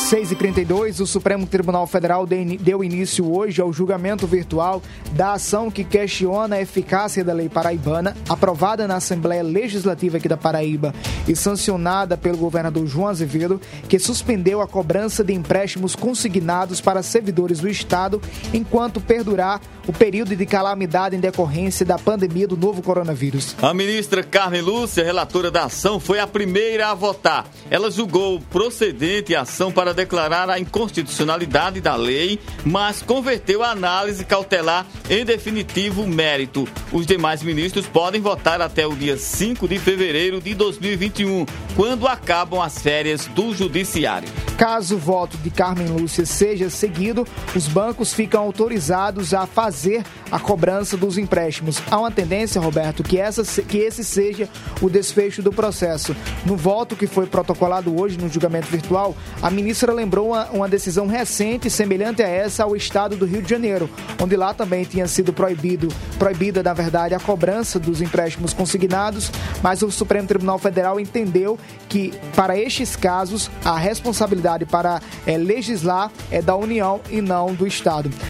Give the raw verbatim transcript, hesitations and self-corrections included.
seis e trinta e dois, o Supremo Tribunal Federal deu início hoje ao julgamento virtual da ação que questiona a eficácia da lei paraibana, aprovada na Assembleia Legislativa aqui da Paraíba e sancionada pelo governador João Azevedo, que suspendeu a cobrança de empréstimos consignados para servidores do Estado enquanto perdurar o período de calamidade em decorrência da pandemia do novo coronavírus. A ministra Carmen Lúcia, relatora da ação, foi a primeira a votar. Ela julgou procedente a ação para declarar a inconstitucionalidade da lei, mas converteu a análise cautelar em definitivo mérito. Os demais ministros podem votar até o dia cinco de fevereiro de dois mil e vinte e um, quando acabam as férias do judiciário. Caso o voto de Carmen Lúcia seja seguido, os bancos ficam autorizados a fazer a cobrança dos empréstimos. Há uma tendência, Roberto, que, essa, que esse seja o desfecho do processo. No voto que foi protocolado hoje no julgamento virtual, a ministra lembrou uma, uma decisão recente semelhante a essa ao estado do Rio de Janeiro, onde lá também tinha sido proibido, proibida, na verdade, a cobrança dos empréstimos consignados, mas o Supremo Tribunal Federal entendeu que, para estes casos, a responsabilidade para é, legislar é da União e não do Estado.